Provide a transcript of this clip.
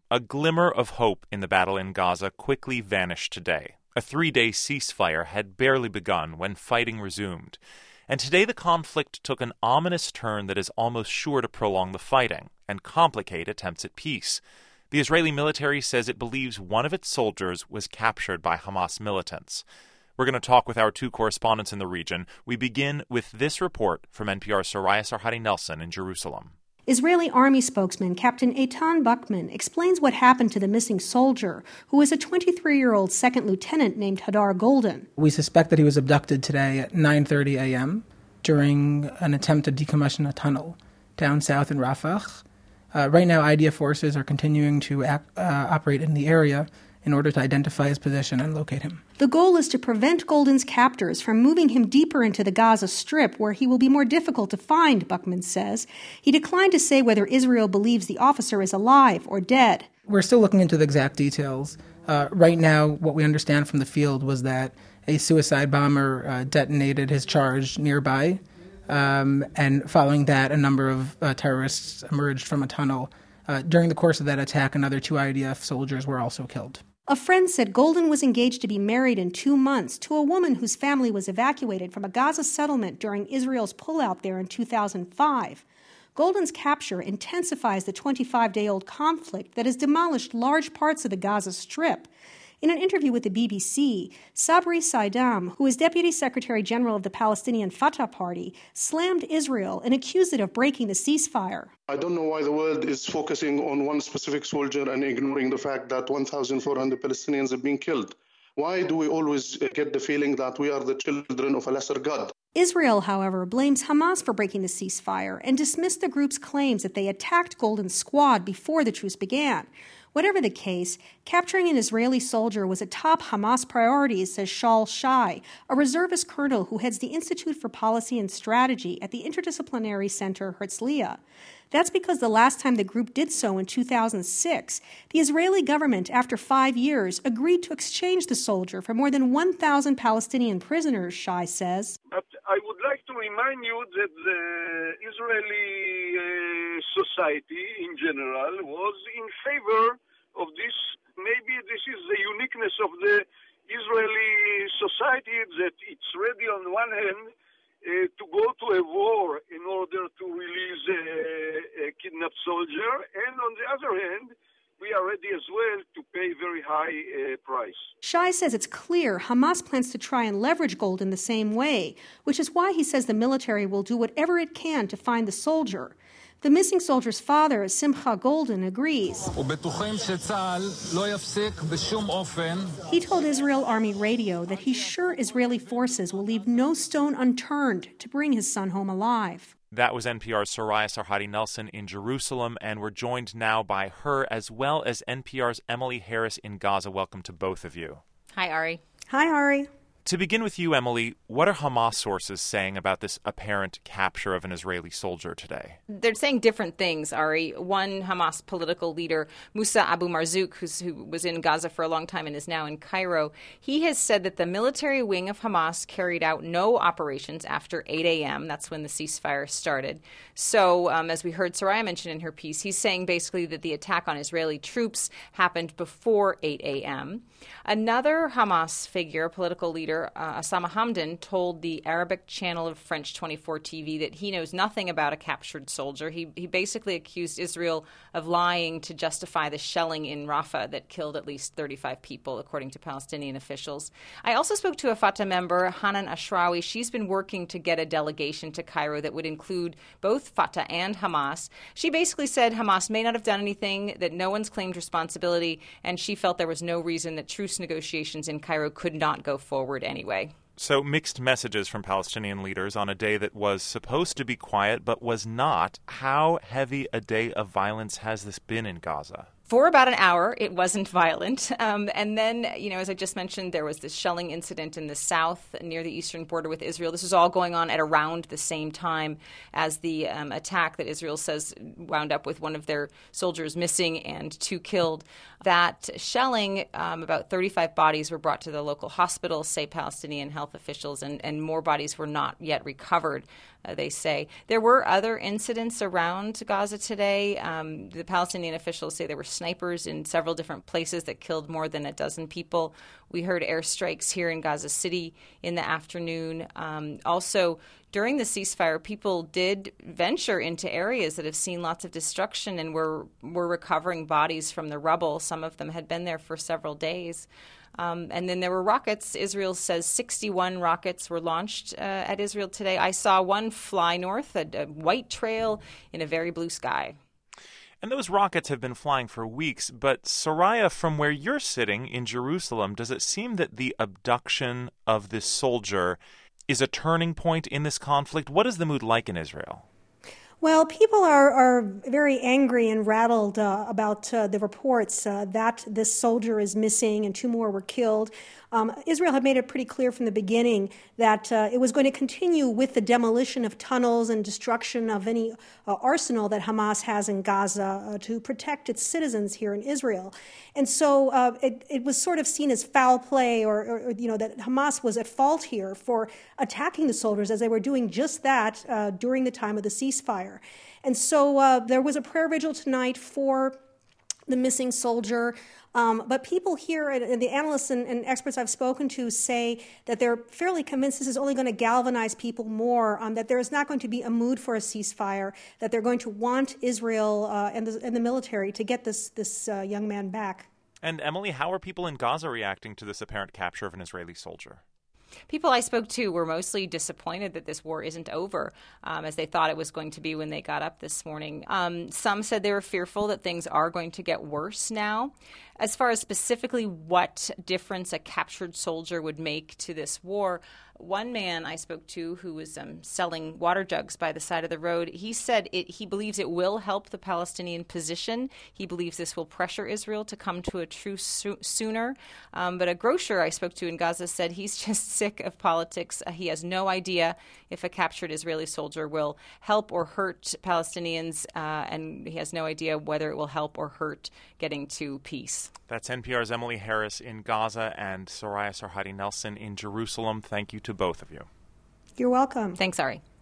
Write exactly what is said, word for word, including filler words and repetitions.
A glimmer of hope in the battle in Gaza quickly vanished today. A three-day ceasefire had barely begun when fighting resumed. And today the conflict took an ominous turn that is almost sure to prolong the fighting and complicate attempts at peace. The Israeli military says it believes one of its soldiers was captured by Hamas militants. We're going to talk with our two correspondents in the region. We begin with this report from N P R's Soraya Sarhadi Nelson in Jerusalem. Israeli Army spokesman Captain Eitan Buchman explains what happened to the missing soldier, who is a twenty-three-year-old second lieutenant named Hadar Golden. We suspect that he was abducted today at nine thirty a.m. during an attempt to decommission a tunnel down south in Rafah. Uh, right now, I D F forces are continuing to act, uh, operate in the area in order to identify his position and locate him. The goal is to prevent Golden's captors from moving him deeper into the Gaza Strip, where he will be more difficult to find, Buchman says. He declined to say whether Israel believes the officer is alive or dead. We're still looking into the exact details. Uh, right now, what we understand from the field was that a suicide bomber uh, detonated his charge nearby, um, and following that, a number of uh, terrorists emerged from a tunnel. Uh, during the course of that attack, another two I D F soldiers were also killed. A friend said Golden was engaged to be married in two months to a woman whose family was evacuated from a Gaza settlement during Israel's pullout there in two thousand five. Golden's capture intensifies the twenty-five-day-old conflict that has demolished large parts of the Gaza Strip. In an interview with the B B C, Sabri Saidam, who is Deputy Secretary General of the Palestinian Fatah Party, slammed Israel and accused it of breaking the ceasefire. I don't know why the world is focusing on one specific soldier and ignoring the fact that one thousand four hundred Palestinians have been killed. Why do we always get the feeling that we are the children of a lesser God? Israel, however, blames Hamas for breaking the ceasefire and dismissed the group's claims that they attacked Golden's squad before the truce began. Whatever the case, capturing an Israeli soldier was a top Hamas priority, says Shaul Shai, a reservist colonel who heads the Institute for Policy and Strategy at the Interdisciplinary Center Herzliya. That's because the last time the group did so in two thousand six, the Israeli government, after five years, agreed to exchange the soldier for more than one thousand Palestinian prisoners, Shai says. But I would like to remind you that the Israeli uh, society in general was in favor of this. Maybe this is the uniqueness of the Israeli society, that it's ready on one hand uh, to go to a war in order to release a, a kidnapped soldier, and on the other hand, we are ready as well to pay very high uh, price. Shai says it's clear Hamas plans to try and leverage Golden the same way, which is why he says the military will do whatever it can to find the soldier. The missing soldier's father, Simcha Golden, agrees. He told Israel Army Radio that he's sure Israeli forces will leave no stone unturned to bring his son home alive. That was N P R's Soraya Sarhadi Nelson in Jerusalem, and we're joined now by her as well as N P R's Emily Harris in Gaza. Welcome to both of you. Hi, Ari. Hi, Ari. To begin with you, Emily, what are Hamas sources saying about this apparent capture of an Israeli soldier today? They're saying different things, Ari. One Hamas political leader, Musa Abu Marzouk, who's, who was in Gaza for a long time and is now in Cairo, he has said that the military wing of Hamas carried out no operations after eight a.m. That's when the ceasefire started. So, um, as we heard Soraya mention in her piece, he's saying basically that the attack on Israeli troops happened before eight a.m. Another Hamas figure, political leader, Uh, Osama Hamdan, told the Arabic channel of French twenty-four T V that he knows nothing about a captured soldier. He, he basically accused Israel of lying to justify the shelling in Rafah that killed at least thirty-five people, according to Palestinian officials. I also spoke to a Fatah member, Hanan Ashrawi. She's been working to get a delegation to Cairo that would include both Fatah and Hamas. She basically said Hamas may not have done anything, that no one's claimed responsibility, and she felt there was no reason that truce negotiations in Cairo could not go forward anyway. So mixed messages from Palestinian leaders on a day that was supposed to be quiet but was not. How heavy a day of violence has this been in Gaza? For about an hour, it wasn't violent. Um, and then, you know, as I just mentioned, there was this shelling incident in the south near the eastern border with Israel. This was all going on at around the same time as the um, attack that Israel says wound up with one of their soldiers missing and two killed. That shelling, um, about thirty-five bodies were brought to the local hospital, say Palestinian health officials, and, and more bodies were not yet recovered. uh, they say. There were other incidents around Gaza today. Um, the Palestinian officials say there were snipers in several different places that killed more than a dozen people. We heard airstrikes here in Gaza City in the afternoon. Um, also, during the ceasefire, people did venture into areas that have seen lots of destruction and were, were recovering bodies from the rubble. Some of them had been there for several days. Um, and then there were rockets. Israel says sixty-one rockets were launched uh, at Israel today. I saw one fly north, a, a white trail in a very blue sky. And those rockets have been flying for weeks. But, Soraya, from where you're sitting in Jerusalem, does it seem that the abduction of this soldier is a turning point in this conflict? What is the mood like in Israel? Well, people are, are very angry and rattled uh, about uh, the reports uh, that this soldier is missing and two more were killed. Um, Israel had made it pretty clear from the beginning that uh, it was going to continue with the demolition of tunnels and destruction of any uh, arsenal that Hamas has in Gaza uh, to protect its citizens here in Israel. And so uh, it, it was sort of seen as foul play or, or, you know, that Hamas was at fault here for attacking the soldiers as they were doing just that uh, during the time of the ceasefire. And so uh, there was a prayer vigil tonight for the missing soldier. Um, but people here, and the analysts and, and experts I've spoken to, say that they're fairly convinced this is only going to galvanize people more, um, that there is not going to be a mood for a ceasefire, that they're going to want Israel uh, and, the, and the military to get this, this uh, young man back. And, Emily, how are people in Gaza reacting to this apparent capture of an Israeli soldier? People I spoke to were mostly disappointed that this war isn't over, um, as they thought it was going to be when they got up this morning. Um, some said they were fearful that things are going to get worse now. As far as specifically what difference a captured soldier would make to this war, one man I spoke to who was um, selling water jugs by the side of the road, he said it, he believes it will help the Palestinian position. He believes this will pressure Israel to come to a truce so- sooner. Um, but a grocer I spoke to in Gaza said he's just sick of politics. Uh, he has no idea if a captured Israeli soldier will help or hurt Palestinians, uh, and he has no idea whether it will help or hurt getting to peace. That's N P R's Emily Harris in Gaza and Soraya Sarhadi Nelson in Jerusalem. Thank you to both of you. You're welcome. Thanks, Ari.